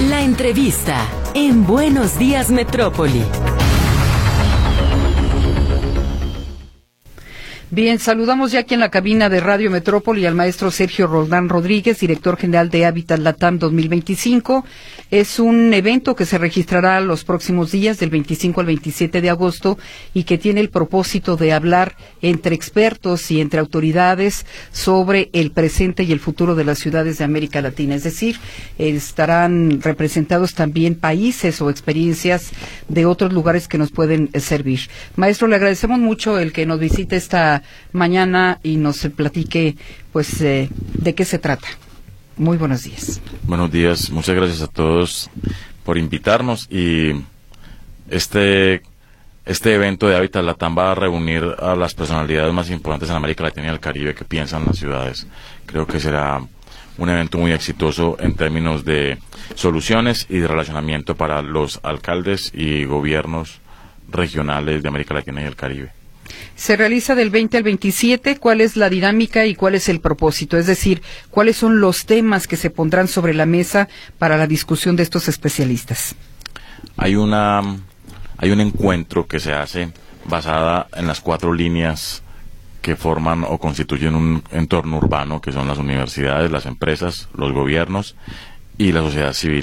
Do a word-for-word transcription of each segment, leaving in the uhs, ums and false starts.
La entrevista en Buenos Días Metrópoli. Bien, saludamos ya aquí en la cabina de Radio Metrópoli al maestro Sergio Roldán Rodríguez, director general de Hábitat Latam dos mil veinticinco. Es un evento que se registrará los próximos días, del veinticinco al veintisiete de agosto, y que tiene el propósito de hablar entre expertos y entre autoridades sobre el presente y el futuro de las ciudades de América Latina. Es decir, estarán representados también países o experiencias de otros lugares que nos pueden servir. Maestro, le agradecemos mucho el que nos visite esta mañana y nos platique pues eh, de qué se trata. Muy buenos días. Buenos días, muchas gracias a todos por invitarnos, y este este evento de Hábitat Latam va a reunir a las personalidades más importantes en América Latina y el Caribe que piensan las ciudades. Creo que será un evento muy exitoso en términos de soluciones y de relacionamiento para los alcaldes y gobiernos regionales de América Latina y el Caribe. Se realiza del veinte al veintisiete. ¿Cuál es la dinámica y cuál es el propósito? Es decir, ¿cuáles son los temas que se pondrán sobre la mesa para la discusión de estos especialistas? Hay una hay un encuentro que se hace basada en las cuatro líneas que forman o constituyen un entorno urbano, que son las universidades, las empresas, los gobiernos y la sociedad civil.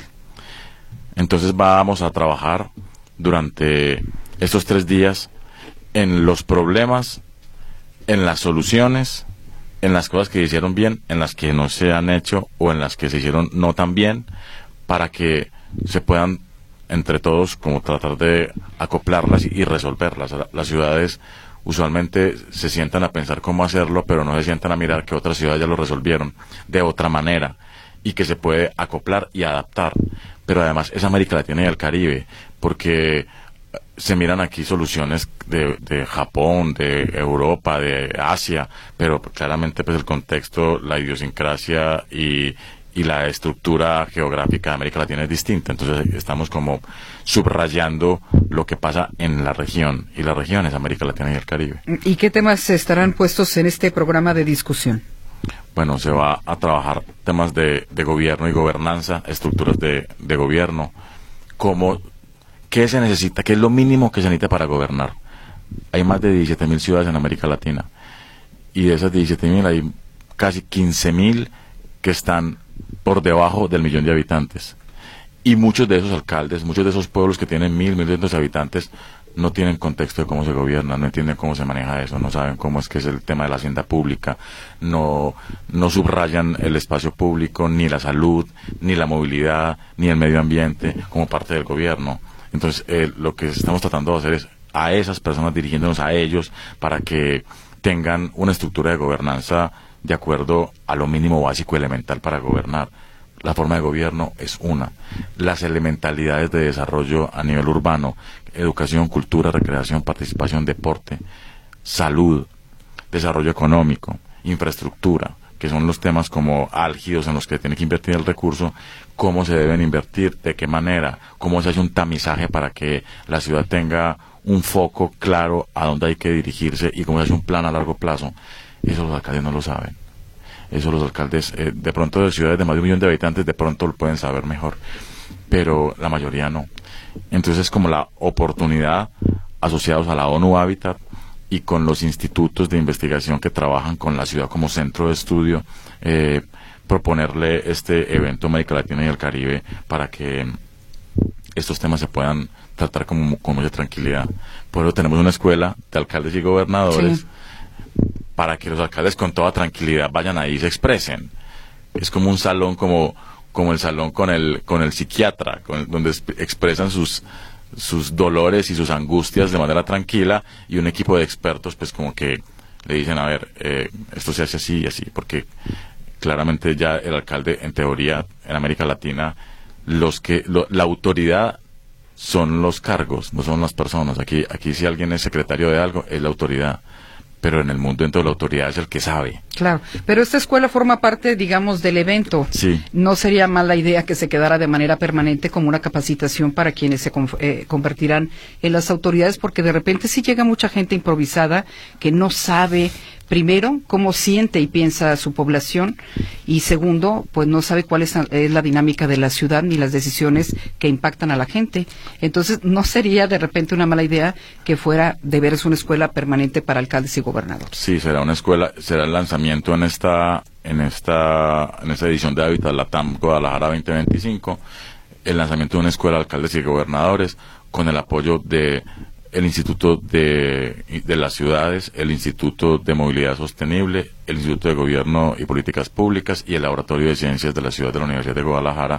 Entonces vamos a trabajar durante estos tres días en los problemas, en las soluciones, en las cosas que se hicieron bien, en las que no se han hecho o en las que se hicieron no tan bien, para que se puedan entre todos como tratar de acoplarlas y resolverlas. Las ciudades usualmente se sientan a pensar cómo hacerlo, pero no se sientan a mirar que otras ciudades ya lo resolvieron de otra manera y que se puede acoplar y adaptar. Pero además es América Latina y el Caribe, porque se miran aquí soluciones de, de Japón, de Europa, de Asia, pero claramente pues el contexto, la idiosincrasia y, y la estructura geográfica de América Latina es distinta. Entonces estamos como subrayando lo que pasa en la región, y la región es América Latina y el Caribe. ¿Y qué temas estarán puestos en este programa de discusión? Bueno, se va a trabajar temas de, de gobierno y gobernanza, estructuras de, de gobierno, cómo ¿qué se necesita? ¿Qué es lo mínimo que se necesita para gobernar? Hay más de diecisiete mil ciudades en América Latina, y de esas diecisiete mil hay casi quince mil que están por debajo del millón de habitantes. Y muchos de esos alcaldes, muchos de esos pueblos que tienen mil, mil doscientos habitantes, no tienen contexto de cómo se gobierna, no entienden cómo se maneja eso, no saben cómo es que es el tema de la hacienda pública, no, no subrayan el espacio público, ni la salud, ni la movilidad, ni el medio ambiente como parte del gobierno. Entonces, eh, lo que estamos tratando de hacer es a esas personas, dirigiéndonos a ellos para que tengan una estructura de gobernanza de acuerdo a lo mínimo básico elemental para gobernar. La forma de gobierno es una. Las elementalidades de desarrollo a nivel urbano: educación, cultura, recreación, participación, deporte, salud, desarrollo económico, infraestructura, que son los temas como álgidos en los que tiene que invertir el recurso, cómo se deben invertir, de qué manera, cómo se hace un tamizaje para que la ciudad tenga un foco claro a dónde hay que dirigirse, y cómo se hace un plan a largo plazo. Eso los alcaldes no lo saben. Eso los alcaldes, eh, de pronto de ciudades de más de un millón de habitantes, de pronto lo pueden saber mejor, pero la mayoría no. Entonces es como la oportunidad, asociados a la ONU Hábitat y con los institutos de investigación que trabajan con la ciudad como centro de estudio, eh, proponerle este evento a América Latina y el Caribe para que estos temas se puedan tratar con, con mucha tranquilidad. Por eso tenemos una escuela de alcaldes y gobernadores, sí, para que los alcaldes con toda tranquilidad vayan ahí y se expresen. Es como un salón, como, como el salón con el, con el psiquiatra, con, donde expresan sus, sus dolores y sus angustias de manera tranquila, y un equipo de expertos pues como que le dicen, a ver, eh, esto se hace así y así, porque claramente ya el alcalde, en teoría, en América Latina, los que lo, la autoridad son los cargos, no son las personas. Aquí, aquí si alguien es secretario de algo, es la autoridad, pero en el mundo entero la autoridad es el que sabe. Claro, pero esta escuela forma parte, digamos, del evento. Sí. No sería mala idea que se quedara de manera permanente como una capacitación para quienes se con, eh, convertirán en las autoridades, porque de repente sí llega mucha gente improvisada que no sabe, primero, cómo siente y piensa su población, y segundo, pues no sabe cuál es, es la dinámica de la ciudad ni las decisiones que impactan a la gente. Entonces, no sería de repente una mala idea que fuera de veras una escuela permanente para alcaldes y gobernadores. Sí, será una escuela, será el lanzamiento en esta en esta en esta edición de Habitat Latam Guadalajara veinte veinticinco, el lanzamiento de una escuela de alcaldes y gobernadores con el apoyo de el Instituto de, de las Ciudades, el Instituto de Movilidad Sostenible, el Instituto de Gobierno y Políticas Públicas y el Laboratorio de Ciencias de la Ciudad de la Universidad de Guadalajara.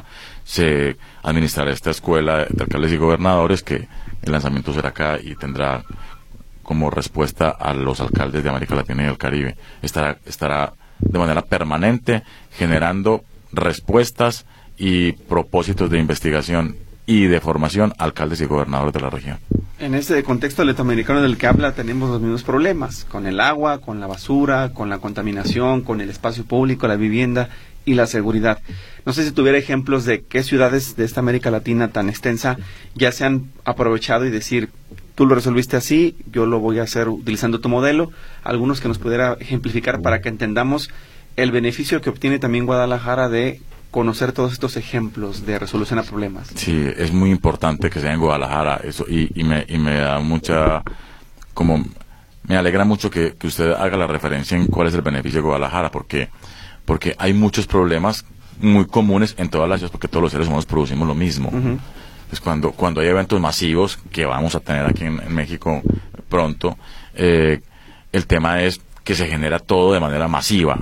Se administrará esta escuela de alcaldes y gobernadores, que el lanzamiento será acá y tendrá como respuesta a los alcaldes de América Latina y del Caribe. Estará, estará de manera permanente generando respuestas y propósitos de investigación y de formación a alcaldes y gobernadores de la región. En este contexto latinoamericano del que habla tenemos los mismos problemas, con el agua, con la basura, con la contaminación, con el espacio público, la vivienda y la seguridad. No sé si tuviera ejemplos de qué ciudades de esta América Latina tan extensa ya se han aprovechado y decir, tú lo resolviste así, yo lo voy a hacer utilizando tu modelo, algunos que nos pudiera ejemplificar para que entendamos el beneficio que obtiene también Guadalajara de conocer todos estos ejemplos de resolución a problemas. Sí, es muy importante que sea en Guadalajara eso y, y me y me da mucha como me alegra mucho que, que usted haga la referencia en cuál es el beneficio de Guadalajara, porque porque hay muchos problemas muy comunes en todas las ciudades, porque todos los seres humanos producimos lo mismo. Uh-huh. Pues cuando cuando hay eventos masivos que vamos a tener aquí en, en México pronto, eh, el tema es que se genera todo de manera masiva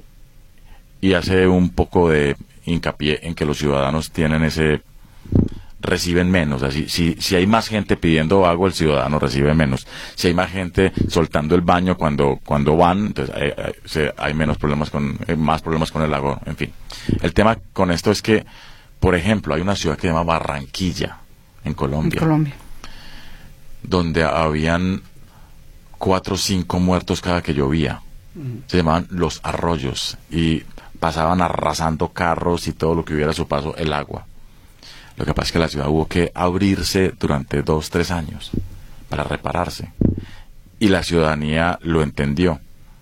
y hace un poco de hincapié en que los ciudadanos tienen ese reciben menos. Así, si, si hay más gente pidiendo agua, el ciudadano recibe menos. Si hay más gente soltando el baño cuando cuando van, entonces hay, hay, se, hay menos problemas con eh, más problemas con el agua. En fin, el tema con esto es que, por ejemplo, hay una ciudad que se llama Barranquilla en Colombia, en Colombia, donde habían cuatro o cinco muertos cada que llovía. Uh-huh. Se llamaban Los Arroyos y pasaban arrasando carros y todo lo que hubiera a su paso el agua. Lo que pasa es que la ciudad hubo que abrirse durante dos, tres años para repararse. Y la ciudadanía lo entendió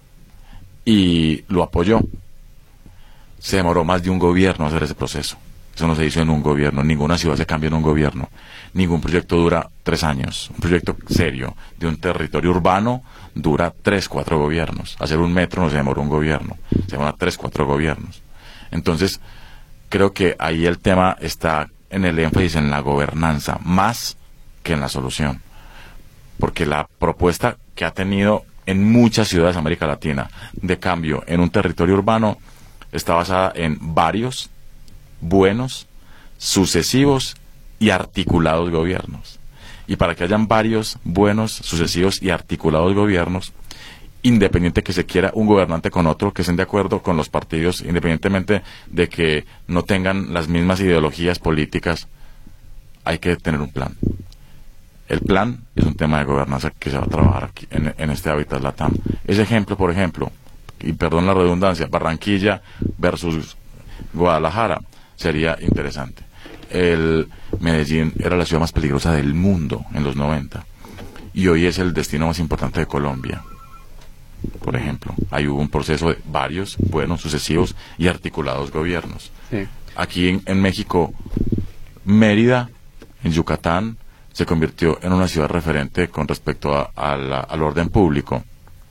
y lo apoyó. Se demoró más de un gobierno hacer ese proceso. Eso no se hizo en un gobierno. Ninguna ciudad se cambia en un gobierno. Ningún proyecto dura tres años. Un proyecto serio de un territorio urbano dura tres, cuatro gobiernos. Hacer un metro no se demora un gobierno, se demora tres, cuatro gobiernos. Entonces, creo que ahí el tema está en el énfasis en la gobernanza, más que en la solución. Porque la propuesta que ha tenido en muchas ciudades de América Latina de cambio en un territorio urbano está basada en varios, buenos, sucesivos y articulados gobiernos. Y para que hayan varios buenos, sucesivos y articulados gobiernos, independiente que se quiera un gobernante con otro, que estén de acuerdo con los partidos, independientemente de que no tengan las mismas ideologías políticas, hay que tener un plan. El plan es un tema de gobernanza que se va a trabajar aquí en, en este Habitat Latam. Ese ejemplo, por ejemplo, y perdón la redundancia, Barranquilla versus Guadalajara, sería interesante. El Medellín era la ciudad más peligrosa del mundo en los noventa y hoy es el destino más importante de Colombia. Por ejemplo, ahí hubo un proceso de varios, buenos, sucesivos y articulados gobiernos. Sí. Aquí en, en México, Mérida, en Yucatán, se convirtió en una ciudad referente con respecto a, a la, al orden público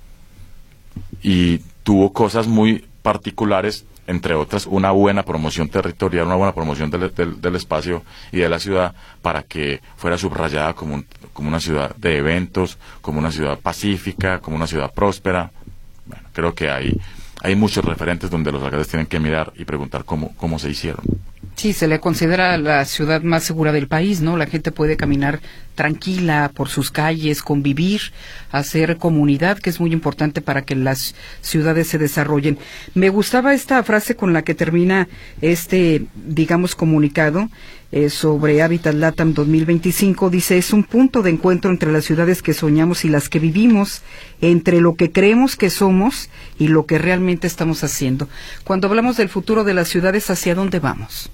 y tuvo cosas muy particulares, entre otras una buena promoción territorial, una buena promoción del, del, del espacio y de la ciudad para que fuera subrayada como, un, como una ciudad de eventos, como una ciudad pacífica, como una ciudad próspera. Bueno, creo que hay, hay muchos referentes donde los alcaldes tienen que mirar y preguntar cómo, cómo se hicieron. Sí, se le considera la ciudad más segura del país, ¿no? La gente puede caminar tranquila por sus calles, convivir, hacer comunidad, que es muy importante para que las ciudades se desarrollen. Me gustaba esta frase con la que termina este, digamos, comunicado eh, sobre Habitat LATAM dos mil veinticinco. Dice, es un punto de encuentro entre las ciudades que soñamos y las que vivimos, entre lo que creemos que somos y lo que realmente estamos haciendo. Cuando hablamos del futuro de las ciudades, ¿hacia dónde vamos?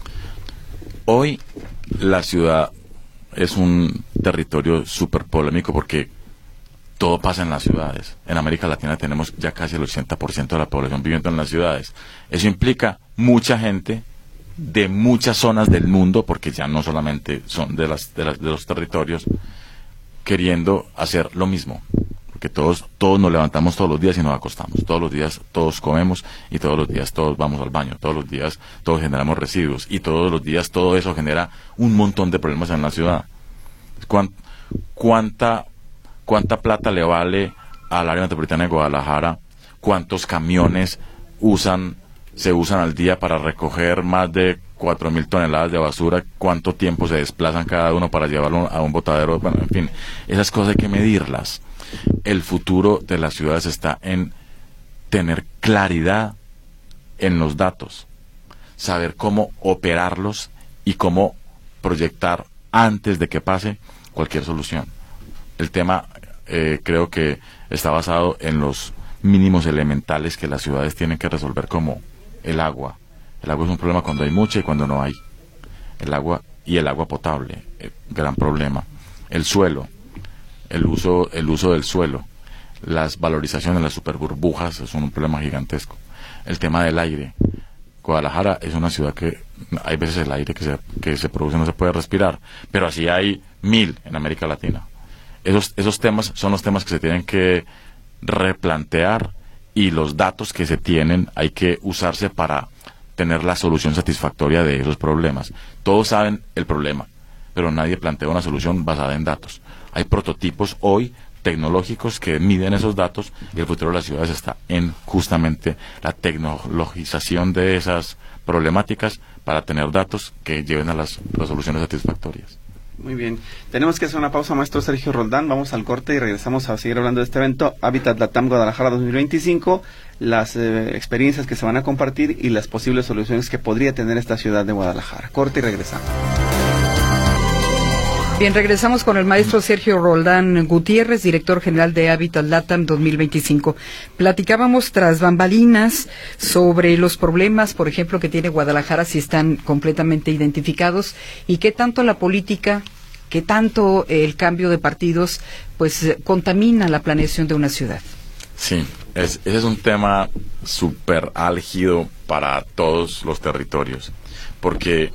Hoy la ciudad es un territorio súper polémico porque todo pasa en las ciudades. En América Latina tenemos ya casi el ochenta por ciento de la población viviendo en las ciudades. Eso implica mucha gente de muchas zonas del mundo, porque ya no solamente son de, las, de, las, de los territorios, queriendo hacer lo mismo. Porque todos, todos nos levantamos todos los días y nos acostamos. Todos los días todos comemos y todos los días todos vamos al baño. Todos los días todos generamos residuos y todos los días todo eso genera un montón de problemas en la ciudad. ¿Cuán, cuánta, ¿Cuánta plata le vale al área metropolitana de Guadalajara? ¿Cuántos camiones usan, se usan al día para recoger más de cuatro mil toneladas de basura? ¿Cuánto tiempo se desplazan cada uno para llevarlo a un botadero? Bueno, en fin, esas cosas hay que medirlas. El futuro de las ciudades está en tener claridad en los datos, saber cómo operarlos y cómo proyectar antes de que pase cualquier solución. El tema eh, creo que está basado en los mínimos elementales que las ciudades tienen que resolver, como el agua. El agua es un problema cuando hay mucha y cuando no hay. El agua y el agua potable, eh, gran problema. El suelo. El uso, el uso del suelo, las valorizaciones, las superburbujas, es un problema gigantesco. El tema del aire. Guadalajara es una ciudad que hay veces el aire que se, que se produce no se puede respirar, pero así hay mil en América Latina. Esos, esos temas son los temas que se tienen que replantear, y los datos que se tienen hay que usarse para tener la solución satisfactoria de esos problemas. Todos saben el problema, pero nadie plantea una solución basada en datos. Hay prototipos hoy tecnológicos que miden esos datos, y el futuro de las ciudades está en justamente la tecnologización de esas problemáticas para tener datos que lleven a las resoluciones satisfactorias. Muy bien. Tenemos que hacer una pausa, maestro Sergio Roldán. Vamos al corte y regresamos a seguir hablando de este evento Habitat LATAM Guadalajara dos mil veinticinco, las eh, experiencias que se van a compartir y las posibles soluciones que podría tener esta ciudad de Guadalajara. Corte y regresamos. Bien, regresamos con el maestro Sergio Roldán Gutiérrez, director general de Habitat LATAM dos mil veinticinco. Platicábamos tras bambalinas sobre los problemas, por ejemplo, que tiene Guadalajara, si están completamente identificados, y qué tanto la política, qué tanto el cambio de partidos, pues contamina la planeación de una ciudad. Sí, es, ese es un tema súper álgido para todos los territorios, porque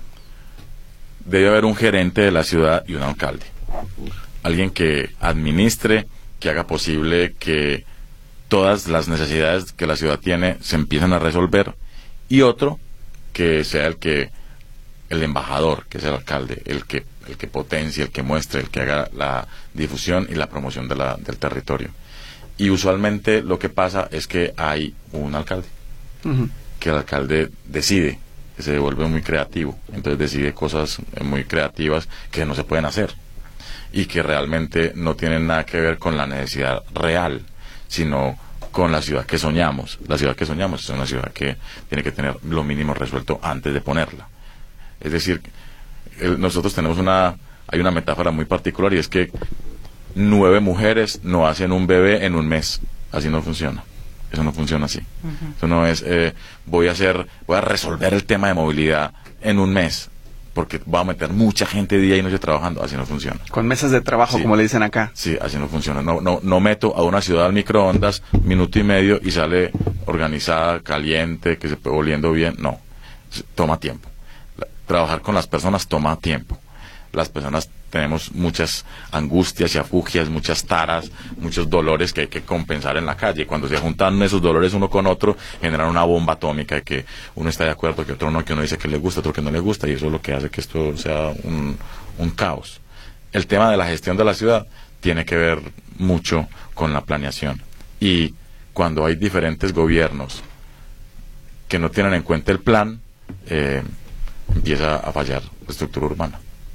debe haber un gerente de la ciudad y un alcalde. Alguien que administre, que haga posible que todas las necesidades que la ciudad tiene se empiecen a resolver, y otro que sea el que el embajador, que es el alcalde, el que el que potencie, el que muestre, el que haga la difusión y la promoción de la, del territorio. Y usualmente lo que pasa es que hay un alcalde, uh-huh. que el alcalde decide, que se vuelve muy creativo, entonces decide cosas muy creativas que no se pueden hacer y que realmente no tienen nada que ver con la necesidad real, sino con la ciudad que soñamos. La ciudad que soñamos es una ciudad que tiene que tener lo mínimo resuelto antes de ponerla. Es decir, el, nosotros tenemos una, hay una metáfora muy particular, y es que nueve mujeres no hacen un bebé en un mes. Así no funciona. Eso no funciona así. Uh-huh. Eso no es, eh, voy a hacer, voy a resolver el tema de movilidad en un mes, porque va a meter mucha gente día y noche trabajando. Así no funciona. Con mesas de trabajo, sí, como le dicen acá. Sí, así no funciona. No, no, no meto a una ciudad al microondas, minuto y medio, y sale organizada, caliente, que se puede oliendo bien. No, toma tiempo. Trabajar con las personas toma tiempo. Las personas tenemos muchas angustias y afugias, muchas taras, muchos dolores que hay que compensar en la calle. Cuando se juntan esos dolores uno con otro, generan una bomba atómica de que uno está de acuerdo, que otro no, que uno dice que le gusta, otro que no le gusta, y eso es lo que hace que esto sea un, un caos. El tema de la gestión de la ciudad tiene que ver mucho con la planeación. Y cuando hay diferentes gobiernos que no tienen en cuenta el plan, eh, empieza a fallar la estructura urbana.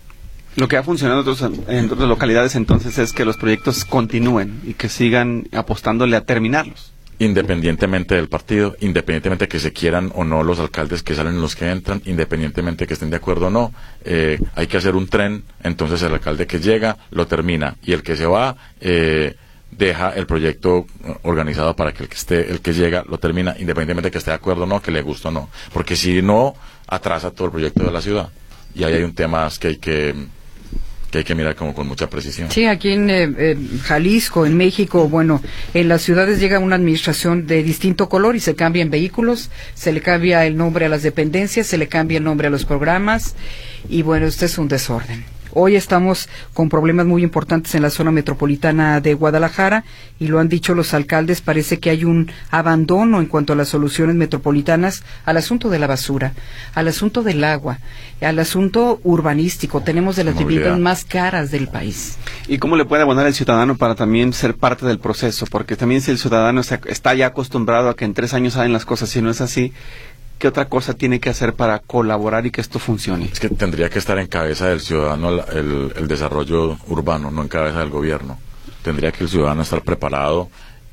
Lo que ha funcionado en, otros, en otras localidades entonces es que los proyectos continúen y que sigan apostándole a terminarlos. Independientemente del partido, independientemente que se quieran o no los alcaldes que salen y los que entran, independientemente que estén de acuerdo o no, eh, hay que hacer un tren, entonces el alcalde que llega lo termina y el que se va eh, deja el proyecto organizado para que el que esté, el que llega lo termina, independientemente de que esté de acuerdo o no, que le guste o no, porque si no, atrasa todo el proyecto de la ciudad. Y ahí hay un tema que hay que... que hay que mirar como con mucha precisión. Sí, aquí en eh, eh, Jalisco, en México, bueno, en las ciudades llega una administración de distinto color y se cambian vehículos, se le cambia el nombre a las dependencias, se le cambia el nombre a los programas y bueno, esto es un desorden. Hoy estamos con problemas muy importantes en la zona metropolitana de Guadalajara y lo han dicho los alcaldes, parece que hay un abandono en cuanto a las soluciones metropolitanas al asunto de la basura, al asunto del agua, al asunto urbanístico. Tenemos de las viviendas más caras del país. ¿Y cómo le puede abonar el ciudadano para también ser parte del proceso? Porque también si el ciudadano está ya acostumbrado a que en tres años salen las cosas y no es así, ¿qué otra cosa tiene que hacer para colaborar y que esto funcione? Es que tendría que estar en cabeza del ciudadano el, el, el desarrollo urbano, no en cabeza del gobierno. Tendría que el ciudadano estar preparado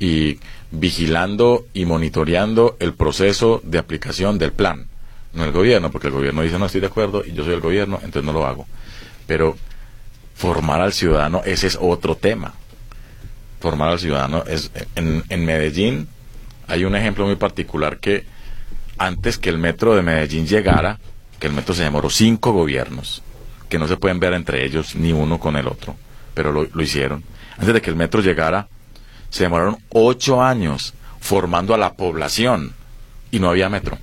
y vigilando y monitoreando el proceso de aplicación del plan, no el gobierno, porque el gobierno dice no estoy de acuerdo y yo soy el gobierno, entonces no lo hago. Pero formar al ciudadano, ese es otro tema. Formar al ciudadano es en, en Medellín hay un ejemplo muy particular que antes que el metro de Medellín llegara, que el metro se demoró cinco gobiernos, que no se pueden ver entre ellos ni uno con el otro, pero lo, lo hicieron. Antes de que el metro llegara, se demoraron ocho años formando a la población y no había metro.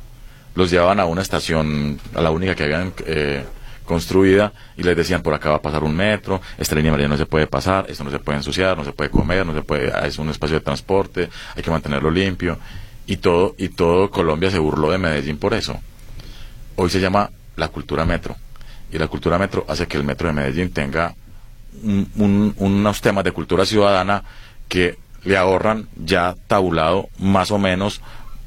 Los llevaban a una estación, a la única que habían eh, construida, y les decían por acá va a pasar un metro, esta línea amarilla no se puede pasar, esto no se puede ensuciar, no se puede comer, no se puede, es un espacio de transporte, hay que mantenerlo limpio. Y todo, y todo Colombia se burló de Medellín por eso. Hoy se llama la cultura metro. Y la cultura metro hace que el metro de Medellín tenga un, un, unos temas de cultura ciudadana que le ahorran ya tabulado más o menos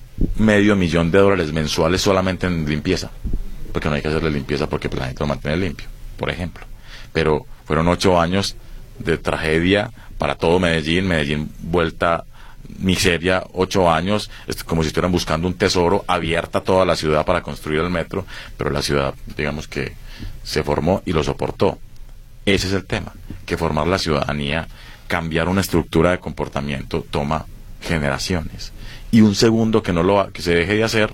medio millón de dólares mensuales solamente en limpieza. Porque no hay que hacerle limpieza porque la gente lo mantiene limpio, por ejemplo. Pero fueron ocho años de tragedia para todo Medellín. Medellín vuelta miseria, ocho años, es como si estuvieran buscando un tesoro, abierta toda la ciudad para construir el metro, pero la ciudad, digamos que se formó y lo soportó. Ese es el tema, que formar la ciudadanía, cambiar una estructura de comportamiento toma generaciones. Y un segundo que no lo que se deje de hacer,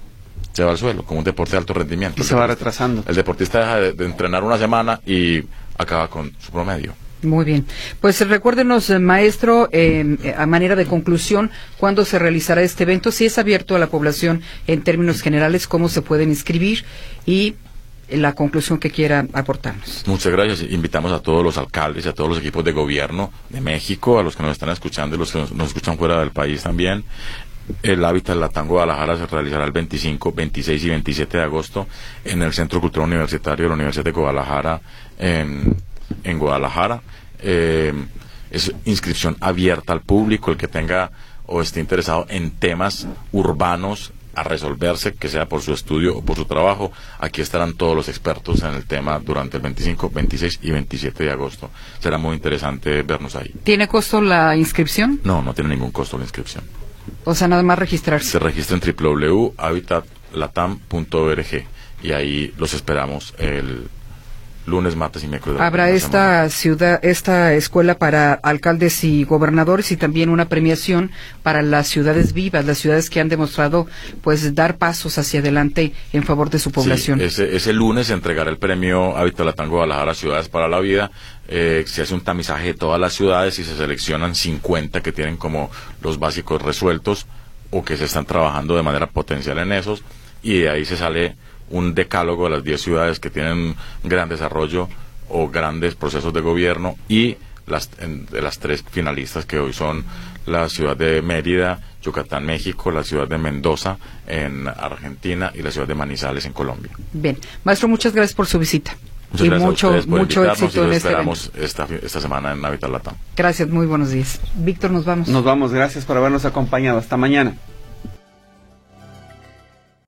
se va al suelo, como un deporte de alto rendimiento. Y se va retrasando. El deportista deja de, de entrenar una semana y acaba con su promedio. Muy bien. Pues recuérdenos, maestro, eh, a manera de conclusión, ¿cuándo se realizará este evento? Si es abierto a la población en términos generales, ¿cómo se pueden inscribir? Y la conclusión que quiera aportarnos. Muchas gracias. Invitamos a todos los alcaldes y a todos los equipos de gobierno de México, a los que nos están escuchando y los que nos, nos escuchan fuera del país también. El Hábitat Latam Guadalajara se realizará el veinticinco, veintiséis y veintisiete de agosto en el Centro Cultural Universitario de la Universidad de Guadalajara, en, en Guadalajara. Eh, es inscripción abierta al público, el que tenga o esté interesado en temas urbanos a resolverse, que sea por su estudio o por su trabajo. Aquí estarán todos los expertos en el tema durante el veinticinco, veintiséis y veintisiete de agosto. Será muy interesante vernos ahí. ¿Tiene costo la inscripción? No, no tiene ningún costo la inscripción. O sea, nada más registrarse. Se registra en doble u doble u doble u punto habitat latam punto org y ahí los esperamos el lunes, martes y miércoles. Habrá esta ciudad, esta escuela para alcaldes y gobernadores y también una premiación para las ciudades vivas, las ciudades que han demostrado pues dar pasos hacia adelante en favor de su población. Sí, ese, ese lunes se entregará el premio Hábitat Latam Guadalajara Ciudades para la Vida. Eh, se hace un tamizaje de todas las ciudades y se seleccionan cincuenta que tienen como los básicos resueltos o que se están trabajando de manera potencial en esos, y de ahí se sale un decálogo de las diez ciudades que tienen gran desarrollo o grandes procesos de gobierno, y las en, de las tres finalistas que hoy son la ciudad de Mérida, Yucatán, México, la ciudad de Mendoza en Argentina y la ciudad de Manizales en Colombia. Bien, maestro, muchas gracias por su visita. Muchas y gracias mucho, a ustedes por mucho éxito y en este este esperamos esta, esta semana en Hábitat Latam. Gracias, muy buenos días. Víctor, nos vamos. Nos vamos, gracias por habernos acompañado. Hasta mañana.